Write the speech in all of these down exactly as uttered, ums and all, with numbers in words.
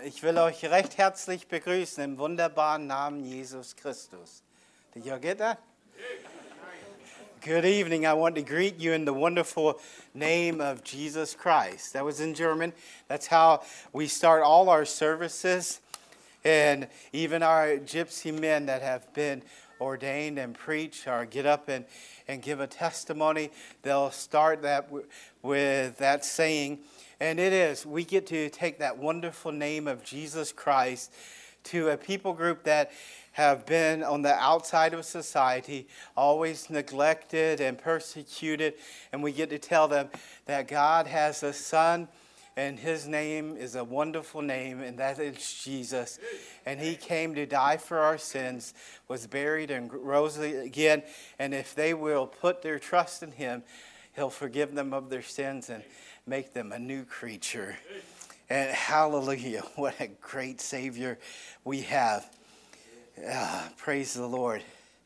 Ich will euch recht herzlich begrüßen im wunderbaren Namen Jesus Christus. Did y'all get that? Good evening. I want to greet you in the wonderful name of Jesus Christ. That was in German. That's how we start all our services. And even our gypsy men that have been ordained and preach or get up and, and give a testimony, they'll start that w- with that saying. And it is, we get to take that wonderful name of Jesus Christ to a people group that have been on the outside of society, always neglected and persecuted. And we get to tell them that God has a son, and his name is a wonderful name, and that is Jesus. And he came to die for our sins, was buried and rose again. And if they will put their trust in him, he'll forgive them of their sins and make them a new creature. And hallelujah, what a great Savior we have. Ah, praise the Lord.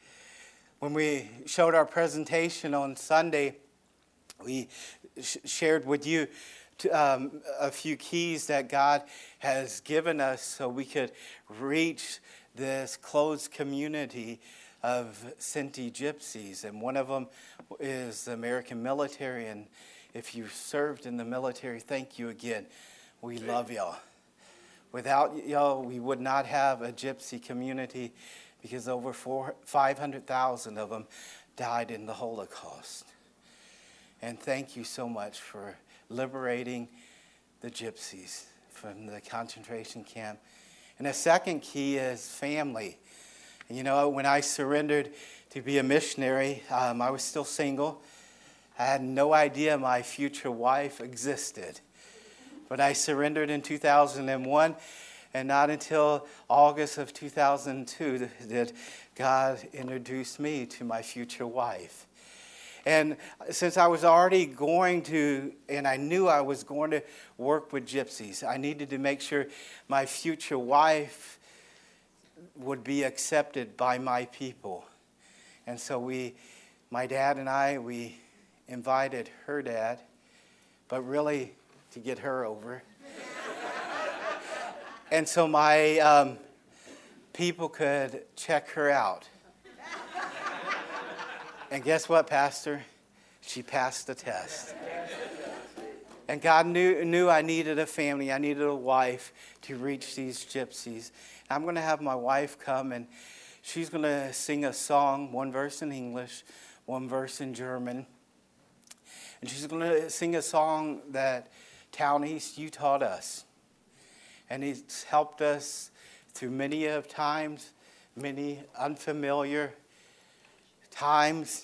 When we showed our presentation on Sunday, we sh- shared with you to, um, a few keys that God has given us so we could reach this closed community of Sinti Gypsies. And one of them is the American military. And if you served in the military, thank you again. We love y'all. Without y'all, we would not have a gypsy community because over four, five hundred thousand of them died in the Holocaust. And thank you so much for liberating the gypsies from the concentration camp. And the second key is family. You know, when I surrendered to be a missionary, um, I was still single. I had no idea my future wife existed. But I surrendered in two thousand one, and not until August of two thousand two did God introduce me to my future wife. And since I was already going to, and I knew I was going to work with gypsies, I needed to make sure my future wife would be accepted by my people. And so we, my dad and I, we invited her dad, but really to get her over. And so my um, people could check her out. And guess what, Pastor? She passed the test. And God knew, knew I needed a family. I needed a wife to reach these gypsies. I'm going to have my wife come, and she's going to sing a song, one verse in English, one verse in German. And she's going to sing a song that Town East, you taught us. And it's helped us through many of times, many unfamiliar times.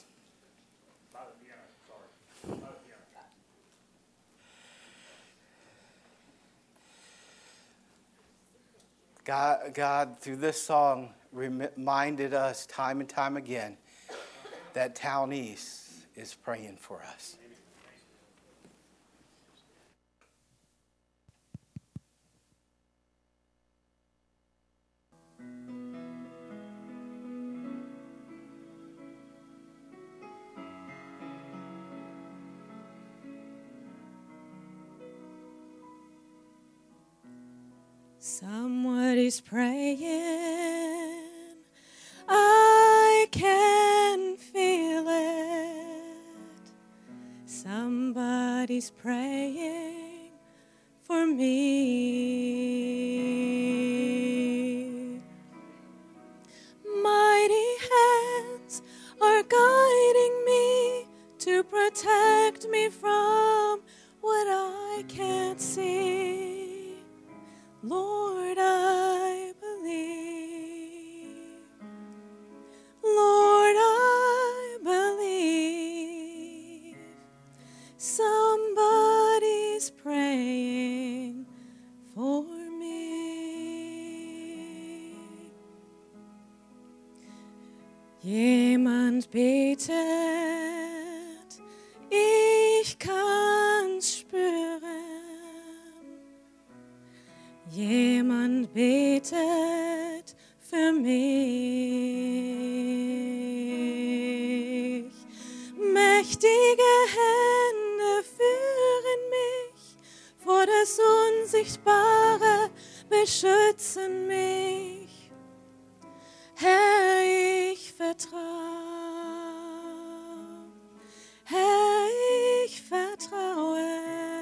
God, God, through this song, reminded us time and time again that Town East is praying for us. Somebody's praying, I can feel it. Somebody's praying for me. Mighty hands are guiding me to protect me from what I can't see. Lord, I believe. Lord, I believe. Somebody's praying for me. Jemand betet, ich kann's spüren. Jemand betet für mich. Mächtige Hände führen mich vor das Unsichtbare, beschützen mich. Herr, ich vertraue. Herr, ich vertraue.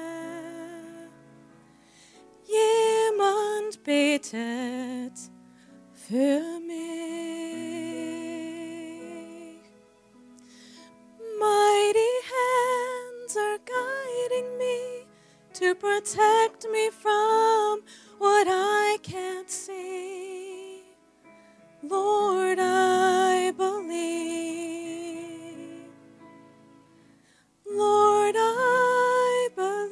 Jemand betet für mich. Mighty hands are guiding me to protect me from what I can't see. Lord, I believe. Lord, I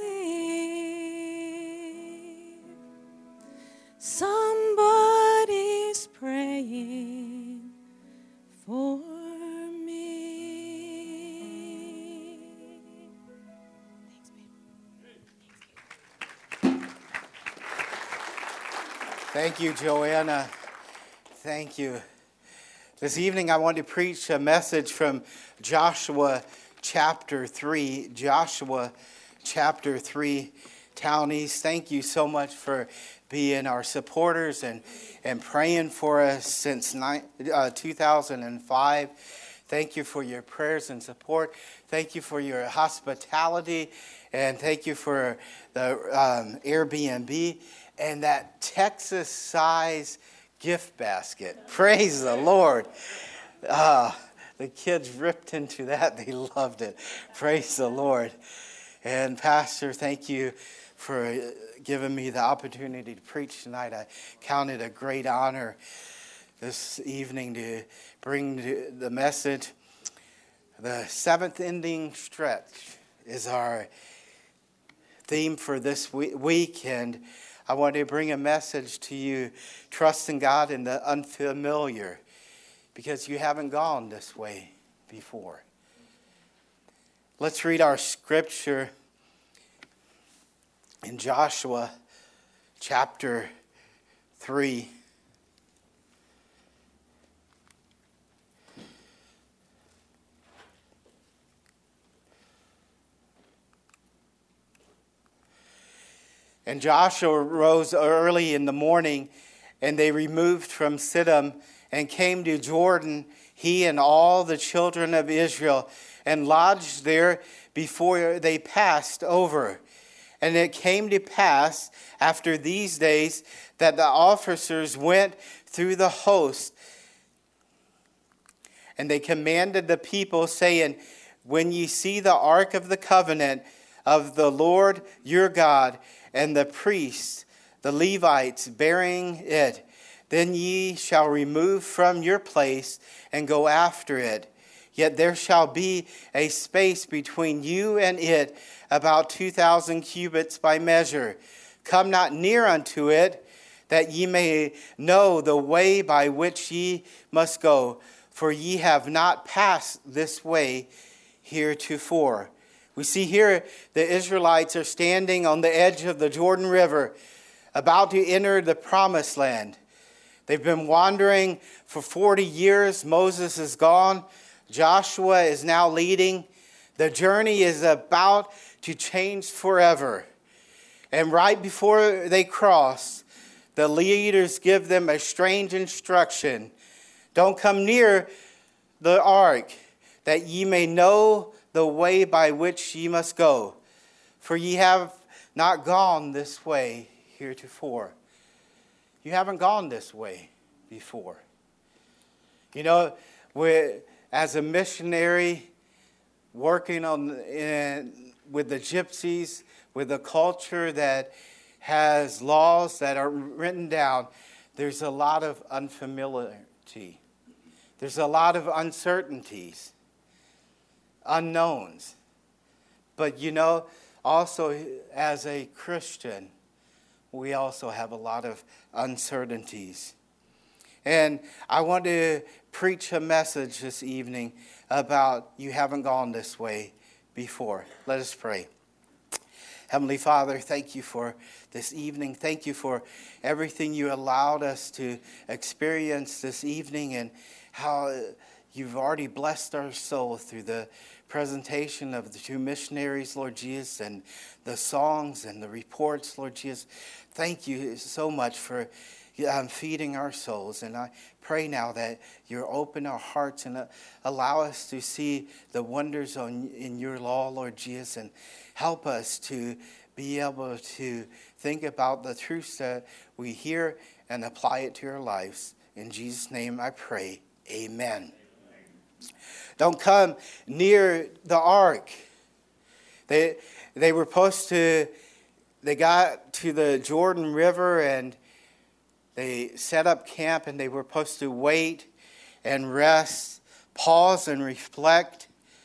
believe. Somebody's praying for me. Thanks, babe. Thank you, Joanna. Thank you. This evening I want to preach a message from Joshua chapter three. Joshua chapter three. Townies, thank you so much for being our supporters and, and praying for us since nine, uh, two thousand five. Thank you for your prayers and support. Thank you for your hospitality. And thank you for the um, Airbnb and that Texas-size gift basket. Praise the Lord. Uh, the kids ripped into that. They loved it. Praise the Lord. And Pastor, thank you for giving me the opportunity to preach tonight. I count it a great honor this evening to bring the message. The seventh ending stretch is our theme for this week, and I want to bring a message to you, trusting God in the unfamiliar, because you haven't gone this way before. Let's read our scripture in Joshua chapter three. And Joshua rose early in the morning, and they removed from Siddim and came to Jordan, he and all the children of Israel, and lodged there before they passed over. And it came to pass after these days that the officers went through the host, and they commanded the people, saying, when ye see the ark of the covenant of the Lord your God, and the priests, the Levites, bearing it, then ye shall remove from your place and go after it. Yet there shall be a space between you and it, about two thousand cubits by measure. Come not near unto it, that ye may know the way by which ye must go, for ye have not passed this way heretofore. We see here the Israelites are standing on the edge of the Jordan River, about to enter the promised land. They've been wandering for forty years. Moses is gone. Joshua is now leading. The journey is about to change forever. And right before they cross, the leaders give them a strange instruction. Don't come near the ark, that ye may know the way by which ye must go. For ye have not gone this way heretofore. You haven't gone this way before. You know, we're, as a missionary, working on in, with the gypsies, with a culture that has laws that are written down, there's a lot of unfamiliarity. There's a lot of uncertainties, unknowns. But you know, also as a Christian, we also have a lot of uncertainties. And I want to preach a message this evening about you haven't gone this way before. Let us pray. Heavenly Father, thank you for this evening. Thank you for everything you allowed us to experience this evening, and how you've already blessed our soul through the presentation of the two missionaries, Lord Jesus, and the songs and the reports, Lord Jesus. Thank you so much for um, feeding our souls. And I pray now that you open our hearts and uh, allow us to see the wonders on, in your law, Lord Jesus, and help us to be able to think about the truths that we hear and apply it to our lives. In Jesus' name I pray. Amen. Don't come near the ark. They they were supposed to, they got to the Jordan River and they set up camp, and they were supposed to wait and rest, pause and reflect,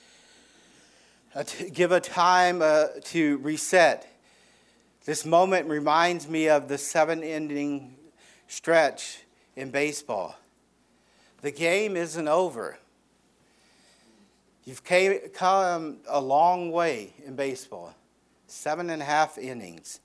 uh, to give a time uh, to reset. This moment reminds me of the seven-inning stretch in baseball. The game isn't over. You've came, come a long way in baseball. Seven and a half innings.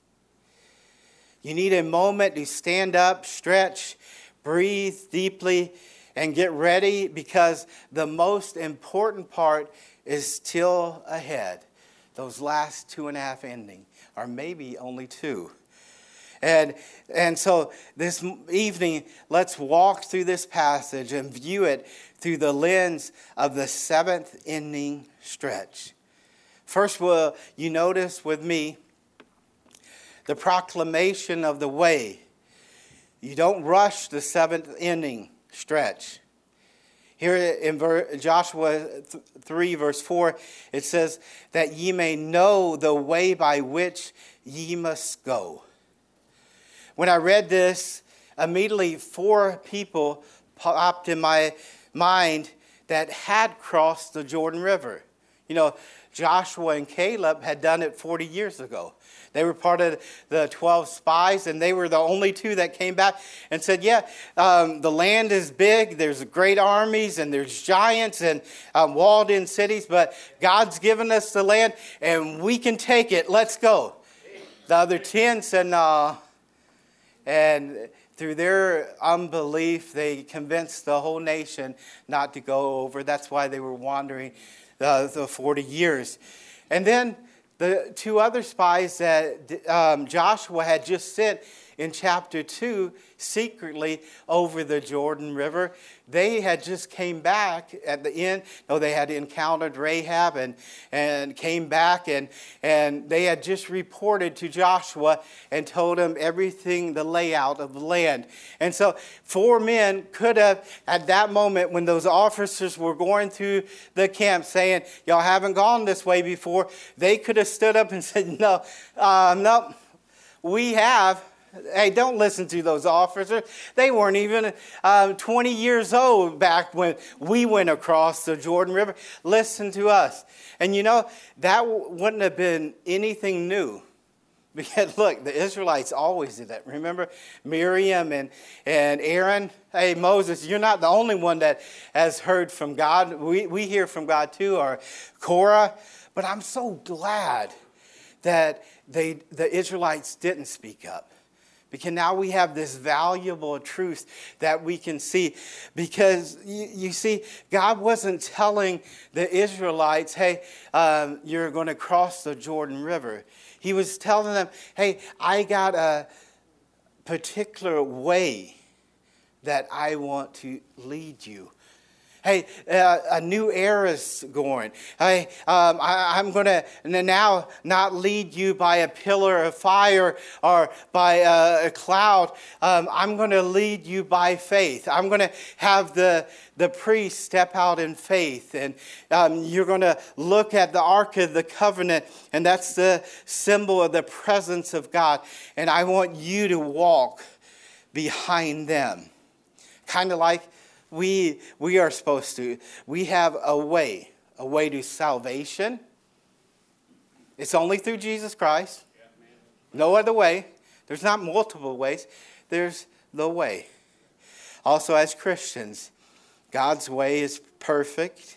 You need a moment to stand up, stretch, breathe deeply, and get ready, because the most important part is still ahead. Those last two and a half innings, or maybe only two. And, and so this evening, let's walk through this passage and view it through the lens of the seventh inning stretch. First, will you notice with me the proclamation of the way. You don't rush the seventh inning stretch. Here in Joshua three, verse four, it says that ye may know the way by which ye must go. When I read this, immediately four people popped in my mind that had crossed the Jordan River. You know, Joshua and Caleb had done it forty years ago. They were part of the twelve spies, and they were the only two that came back and said, yeah, um, the land is big, there's great armies, and there's giants and um, walled-in cities, but God's given us the land, and we can take it. Let's go. The other ten said, no. And through their unbelief, they convinced the whole nation not to go over. That's why they were wandering uh, the forty years. And then the two other spies that um, Joshua had just sent in chapter two secretly over the Jordan River, they had just came back at the end. No, they had encountered Rahab and, and came back, and, and they had just reported to Joshua and told him everything, the layout of the land. And so four men could have, at that moment when those officers were going through the camp saying, y'all haven't gone this way before, they could have stood up and said, no, uh, no, we have. Hey, don't listen to those officers. They weren't even uh, twenty years old back when we went across the Jordan River. Listen to us. And you know, that w- wouldn't have been anything new. Because look, the Israelites always did that. Remember Miriam and, and Aaron? Hey, Moses, you're not the only one that has heard from God. We, we hear from God too, or Korah. But I'm so glad that they the Israelites didn't speak up. Because now we have this valuable truth that we can see. Because, you, you see, God wasn't telling the Israelites, hey, um, you're going to cross the Jordan River. He was telling them, hey, I got a particular way that I want to lead you. Hey, uh, a new era's going. Hey, um, I, I'm going to now not lead you by a pillar of fire or by a, a cloud. Um, I'm going to lead you by faith. I'm going to have the, the priest step out in faith. And um, you're going to look at the Ark of the Covenant, and that's the symbol of the presence of God. And I want you to walk behind them. Kind of like We we are supposed to. We have a way, a way to salvation. It's only through Jesus Christ. No other way. There's not multiple ways. There's the way. Also, as Christians, God's way is perfect.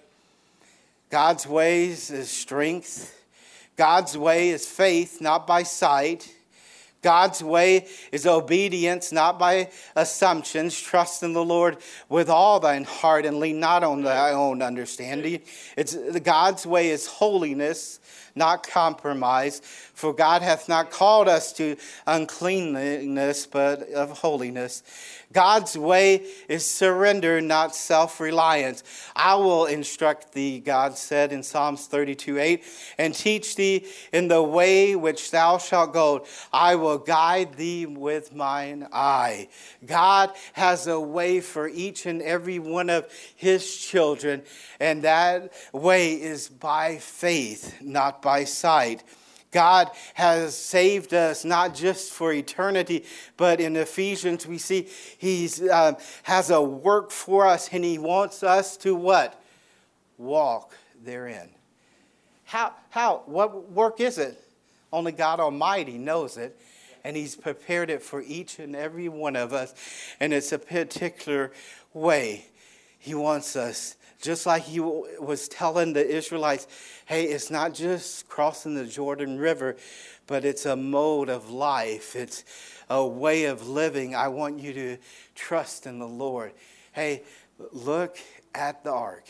God's ways is strength. God's way is faith, not by sight. God's way is obedience, not by assumptions. Trust in the Lord with all thine heart and lean not on thy own understanding. It's God's way is holiness, not compromise. For God hath not called us to uncleanness, but of holiness. God's way is surrender, not self-reliance. I will instruct thee, God said in Psalms thirty-two eight, and teach thee in the way which thou shalt go. I will guide thee with mine eye. God has a way for each and every one of his children, and that way is by faith, not by sight. God has saved us not just for eternity, but in Ephesians we see he um, has a work for us, and he wants us to what? Walk therein. How? How? What work is it? Only God Almighty knows it, and he's prepared it for each and every one of us, and it's a particular way he wants us. Just like he was telling the Israelites, hey, it's not just crossing the Jordan River, but it's a mode of life. It's a way of living. I want you to trust in the Lord. Hey, look at the ark.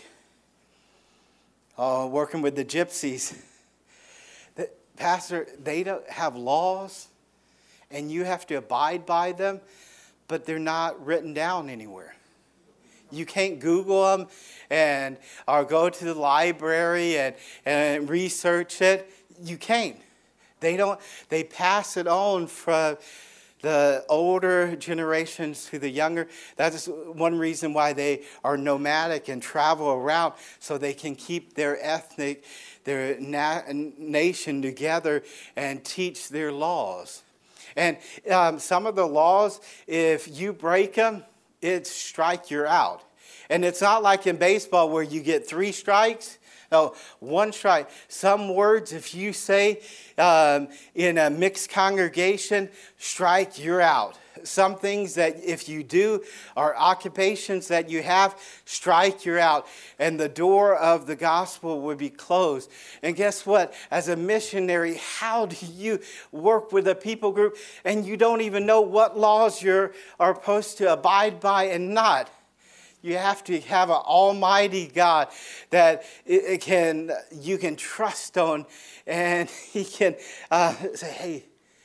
Oh, working with the gypsies. The, Pastor, they don't have laws, and you have to abide by them, but they're not written down anywhere. You can't Google them and or go to the library and, and research it. You can't. They don't. They pass it on from the older generations to the younger. That's one reason why they are nomadic and travel around, so they can keep their ethnic, their na- nation together and teach their laws. And um, some of the laws, if you break them, it's strike, you're out. And it's not like in baseball where you get three strikes. No, one strike. Some words, if you say um, in a mixed congregation, strike, you're out. Some things that if you do are occupations that you have, strike, you're out. And the door of the gospel would be closed. And guess what? As a missionary, how do you work with a people group and you don't even know what laws you are supposed to abide by and not? You have to have an almighty God that it can you can trust on, and he can uh, say, hey,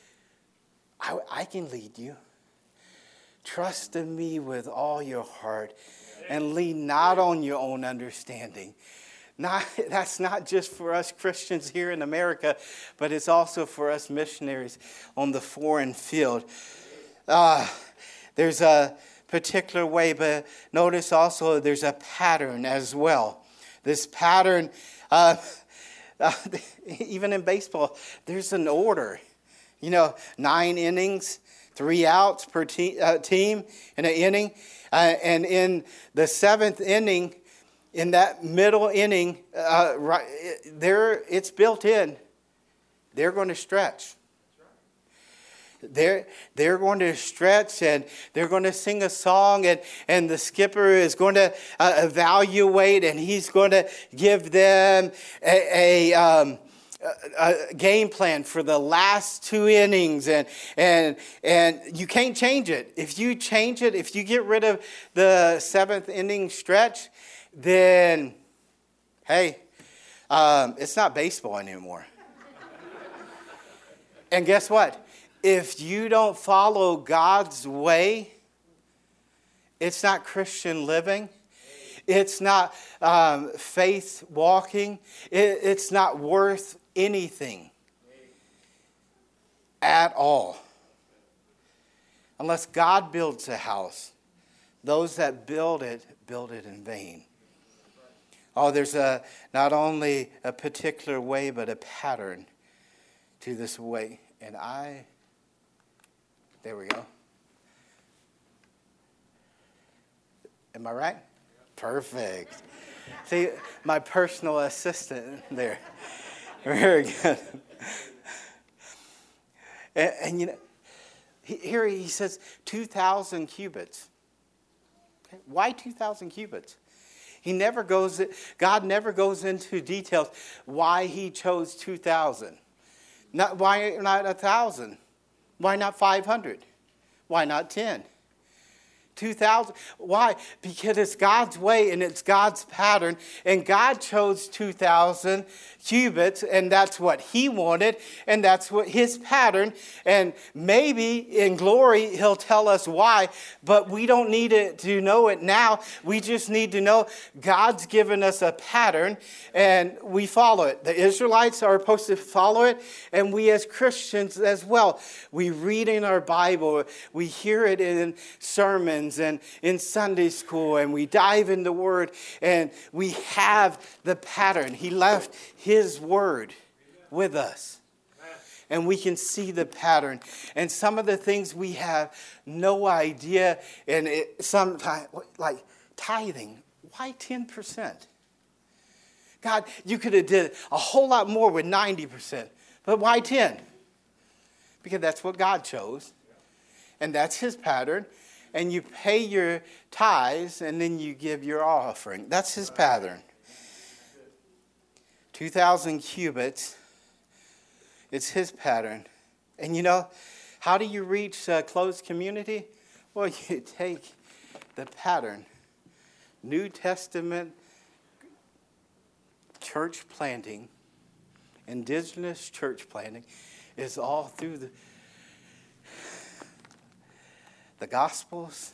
I, I can lead you. Trust in me with all your heart and lean not on your own understanding. Not, that's not just for us Christians here in America, but it's also for us missionaries on the foreign field. Uh, there's a particular way, but notice also there's a pattern as well. This pattern, uh, uh, even in baseball, there's an order. You know, nine innings, three outs per te- uh, team in an inning. Uh, and in the seventh inning, in that middle inning, uh, right, there it's built in. They're going to stretch. They're, they're going to stretch, and they're going to sing a song, and, and the skipper is going to uh, evaluate, and he's going to give them a, a, um, a game plan for the last two innings, and, and, and you can't change it. If you change it, if you get rid of the seventh inning stretch, then, hey, um, it's not baseball anymore. And guess what? If you don't follow God's way, it's not Christian living. It's not um, faith walking. It, it's not worth anything at all. Unless God builds a house, those that build it, build it in vain. Oh, there's a not only a particular way, but a pattern to this way. And I... There we go. Am I right? Perfect. See, my personal assistant there. Very good. And, and you know, here he says two thousand cubits. Okay. Why two thousand cubits? He never goes, God never goes into details why he chose two thousand. Not, why not one thousand? Why not five hundred? Why not ten? two thousand. Why? Because it's God's way and it's God's pattern. And God chose two thousand cubits, and that's what he wanted, and that's what his pattern. And maybe in glory he'll tell us why, but we don't need it to know it now. We just need to know God's given us a pattern and we follow it. The Israelites are supposed to follow it, and we as Christians as well. We read in our Bible, we hear it in sermons and in Sunday school, and we dive in the Word, and we have the pattern. He left his Word with us, and we can see the pattern. And some of the things we have no idea, and it, sometimes, like tithing, why ten percent? God, you could have did a whole lot more with ninety percent, but why ten? Because that's what God chose, and that's his pattern. And you pay your tithes, and then you give your offering. That's his pattern. two thousand cubits. It's his pattern. And you know, how do you reach a closed community? Well, you take the pattern. New Testament church planting, indigenous church planting, is all through the The Gospels,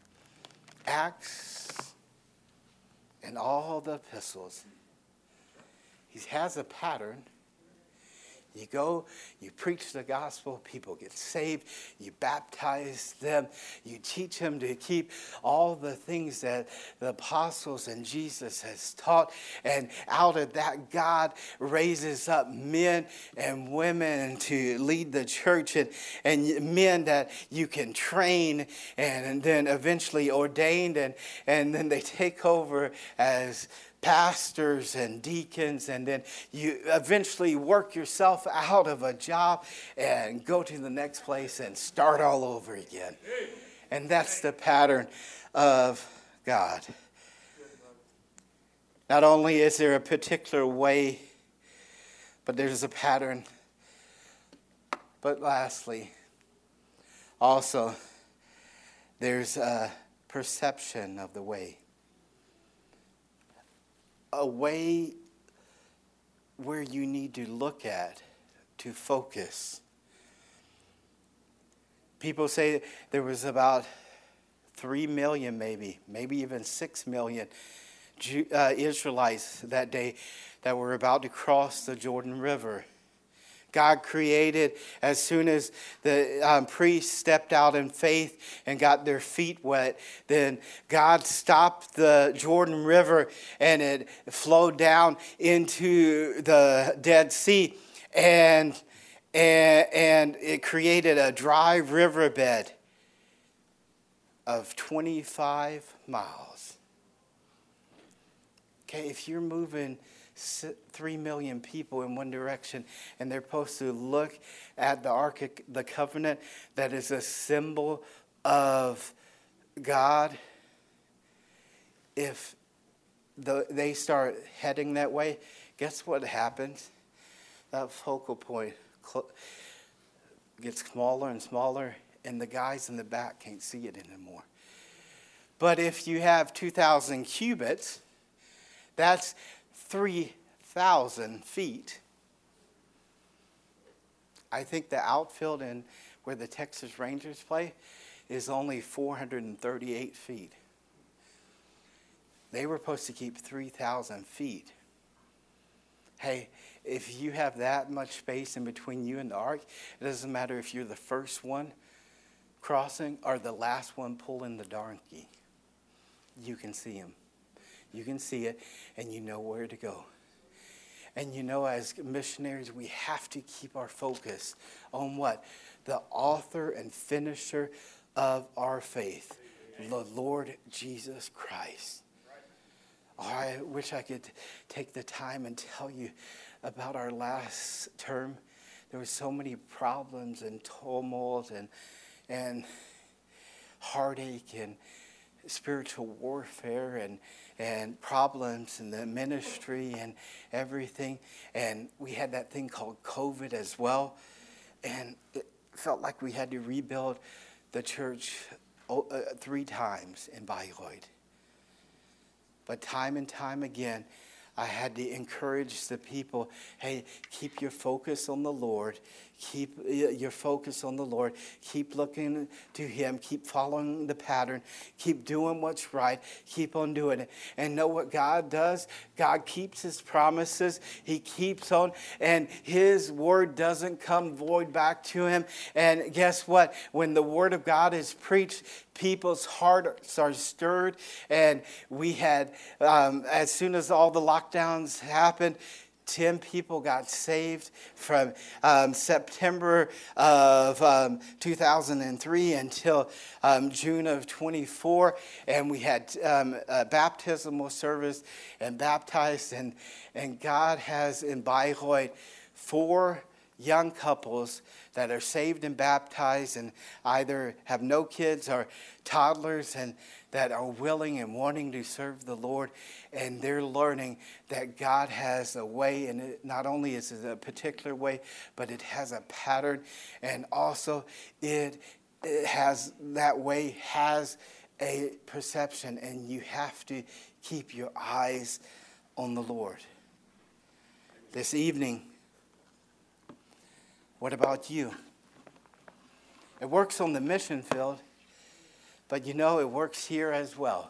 Acts, and all the epistles. He has a pattern. You go, you preach the gospel, people get saved, you baptize them, you teach them to keep all the things that the apostles and Jesus has taught, and out of that, God raises up men and women to lead the church, and, and men that you can train and, and then eventually ordained, and, and then they take over as pastors and deacons, and then you eventually work yourself out of a job and go to the next place and start all over again. And that's the pattern of God. Not only is there a particular way, but there's a pattern. But lastly, also, there's a perception of the way. A way where you need to look at, to focus. People say there was about three million maybe, maybe even six million Jew, uh, Israelites that day that were about to cross the Jordan River. God created, as soon as the um, priests stepped out in faith and got their feet wet, then God stopped the Jordan River and it flowed down into the Dead Sea, and, and, and it created a dry riverbed of twenty-five miles. Okay, if you're moving three million people in one direction, and they're supposed to look at the Ark of the Covenant that is a symbol of God. If the, they start heading that way, guess what happens? That focal point cl- gets smaller and smaller, and the guys in the back can't see it anymore. But if you have two thousand cubits, that's three thousand feet. I think the outfield in where the Texas Rangers play is only four hundred thirty-eight feet. They were supposed to keep three thousand feet. Hey, if you have that much space in between you and the ark, it doesn't matter if you're the first one crossing or the last one pulling the donkey. You can see him. You can see it, and you know where to go. And you know, as missionaries, we have to keep our focus on what? The author and finisher of our faith, the Lord Jesus Christ. Oh, I wish I could take the time and tell you about our last term. There were so many problems and tumult and, and heartache and spiritual warfare and and problems in the ministry and everything. And we had that thing called COVID as well. And it, felt like we had to rebuild the church uh, three times in Bayreuth. But time and time again, I had to encourage the people, hey, keep your focus on the Lord. Keep your focus on the Lord. Keep looking to Him. Keep following the pattern. Keep doing what's right. Keep on doing it. And know what God does? God keeps His promises. He keeps on. And His word doesn't come void back to Him. And guess what? When the word of God is preached, people's hearts are stirred. And we had, um, as soon as all the lockdowns happened, ten people got saved from um, September of um, two thousand three until um, June of twenty-four. And we had um, a baptismal service and baptized. And, and God has in Bayreuth four young couples that are saved and baptized and either have no kids or toddlers and that are willing and wanting to serve the Lord. And they're learning that God has a way, and it not only is it a particular way, but it has a pattern. And also it, it has, that way has a perception, and you have to keep your eyes on the Lord. This evening, what about you? It works on the mission field, but you know it works here as well.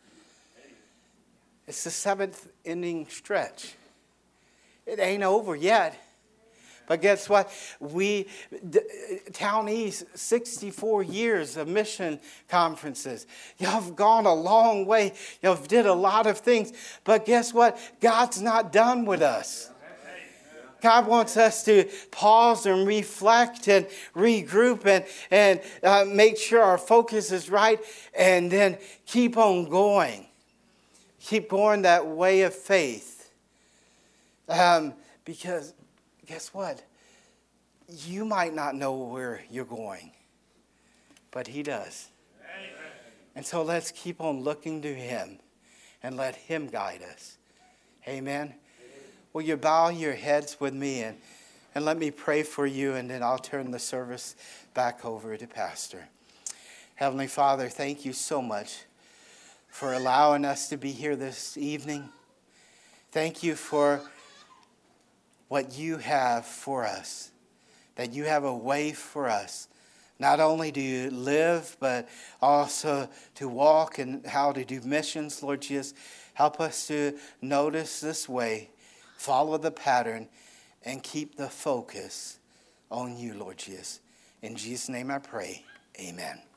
It's the seventh inning stretch. It ain't over yet. But guess what? We, Town East, sixty-four years of mission conferences. Y'all have gone a long way. Y'all did a lot of things. But guess what? God's not done with us. God wants us to pause and reflect and regroup and, and uh, make sure our focus is right and then keep on going. Keep going that way of faith. Um, because guess what? You might not know where you're going, but He does. Amen. And so let's keep on looking to Him and let Him guide us. Amen. Will you bow your heads with me and, and let me pray for you, and then I'll turn the service back over to Pastor. Heavenly Father, thank you so much for allowing us to be here this evening. Thank you for what you have for us, that you have a way for us, not only to live, but also to walk and how to do missions. Lord Jesus, help us to notice this way, follow the pattern, and keep the focus on you, Lord Jesus. In Jesus' name I pray, amen.